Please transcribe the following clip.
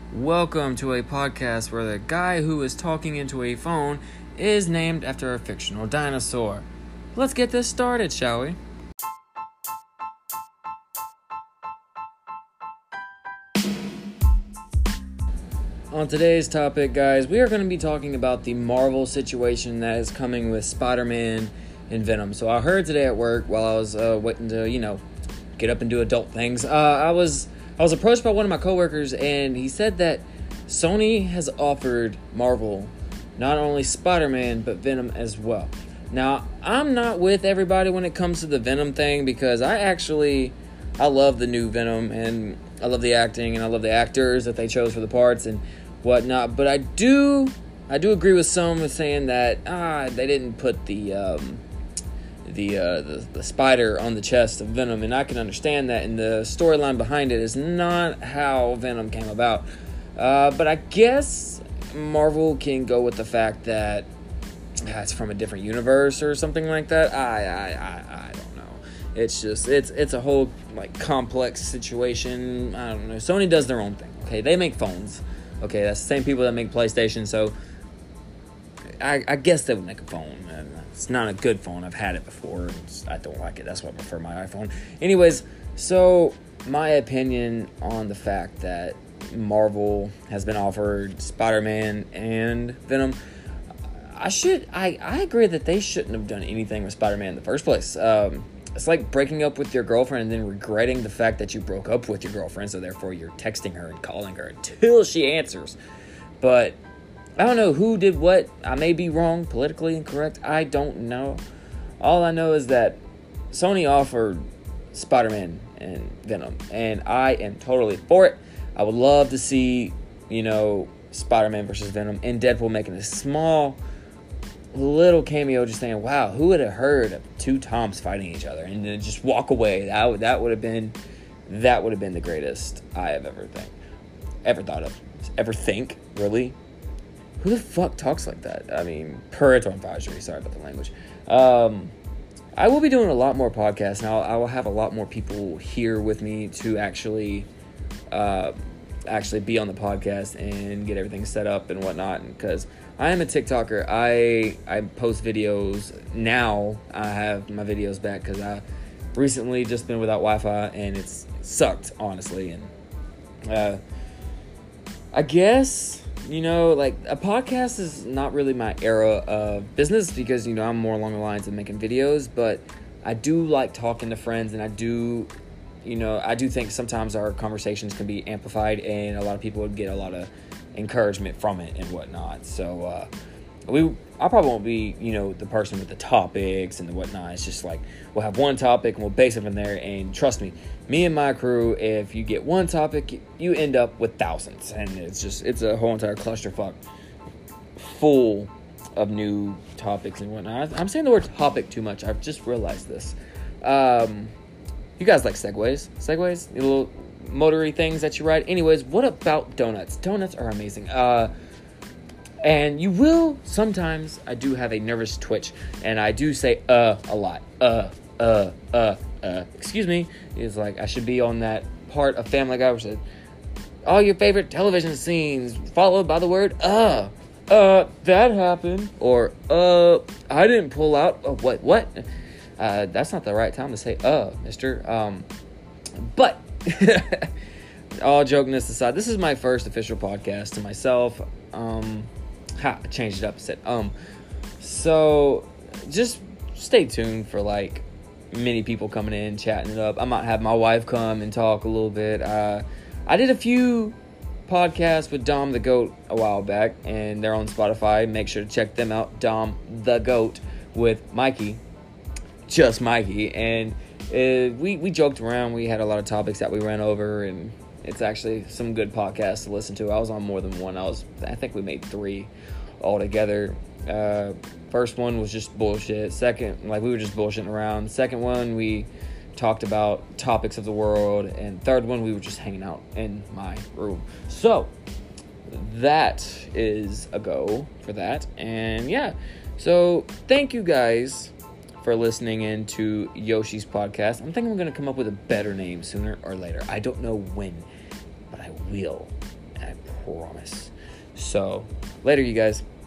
Welcome to a podcast where the guy who is talking into a phone is named after a fictional dinosaur. Let's get this started, shall we? On today's topic, guys, we are going to be talking about the Marvel situation that is coming with Spider-Man and Venom. So I heard today at work while I was waiting to, get up and do adult things. I was approached by one of my coworkers, and he said that Sony has offered Marvel not only Spider-Man, but Venom as well. Now, I'm not with everybody when it comes to the Venom thing, because I love the new Venom, and I love the acting, and I love the actors that they chose for the parts and whatnot. But I do agree with some with saying that they didn't put the spider on the chest of Venom, and I can understand that, and the storyline behind it is not how Venom came about. But I guess Marvel can go with the fact that it's from a different universe or something like that. I don't know. It's just it's a whole complex situation. I don't know. Sony does their own thing. Okay, they make phones. Okay, that's the same people that make PlayStation. So I guess they would make a phone. It's not a good phone. I've had it before. I don't like it. That's why I prefer my iPhone. Anyways, so my opinion on the fact that Marvel has been offered Spider-Man and Venom, I agree that they shouldn't have done anything with Spider-Man in the first place. It's like breaking up with your girlfriend and then regretting the fact that you broke up with your girlfriend, so therefore you're texting her and calling her until she answers. But I don't know who did what. I may be wrong, politically incorrect. I don't know. All I know is that Sony offered Spider-Man and Venom, and I am totally for it. I would love to see, Spider-Man versus Venom, and Deadpool making a small little cameo, just saying, wow, who would have heard of two Toms fighting each other, and then just walk away. That would have been the greatest I have ever thought of. Ever think, really? Who the fuck talks like that? I mean, parental advisory. Sorry about the language. I will be doing a lot more podcasts, and I will have a lot more people here with me to actually be on the podcast and get everything set up and whatnot. Because I am a TikToker. I post videos now. I have my videos back because I recently just been without Wi-Fi, and it's sucked, honestly. And I guess, a podcast is not really my era of business because, I'm more along the lines of making videos, but I do like talking to friends, and I do think sometimes our conversations can be amplified, and a lot of people would get a lot of encouragement from it and whatnot. So, I probably won't be, the person with the topics and the whatnot. It's just we'll have one topic and we'll base it from there. And trust me, me and my crew, if you get one topic, you end up with thousands. And it's a whole entire clusterfuck full of new topics and whatnot. I'm saying the word topic too much. I've just realized this. You guys like segways? Segways? The little motory things that you ride? Anyways, what about donuts? Donuts are amazing. And you will, sometimes, I do have a nervous twitch, and I do say, a lot. Excuse me. It's I should be on that part of Family Guy where said, all your favorite television scenes, followed by the word, that happened. Or, I didn't pull out. Oh, what? That's not the right time to say, mister. But, all jokingness aside, this is my first official podcast to myself. I changed it up and said, So, just stay tuned for, many people coming in, chatting it up. I might have my wife come and talk a little bit. I did a few podcasts with Dom the Goat a while back, and they're on Spotify. Make sure to check them out. Dom the Goat with Mikey. Just Mikey. And we joked around. We had a lot of topics that we ran over, and it's actually some good podcasts to listen to. I was on more than one. I think we made 3 altogether. First one was just bullshit. Second, we were just bullshitting around. Second one, we talked about topics of the world. And third one, we were just hanging out in my room. So, that is a go for that. And yeah, so thank you guys for listening in to Yoshi's podcast. I'm thinking I'm going to come up with a better name sooner or later. I don't know when, but I will. I promise. So, later, you guys.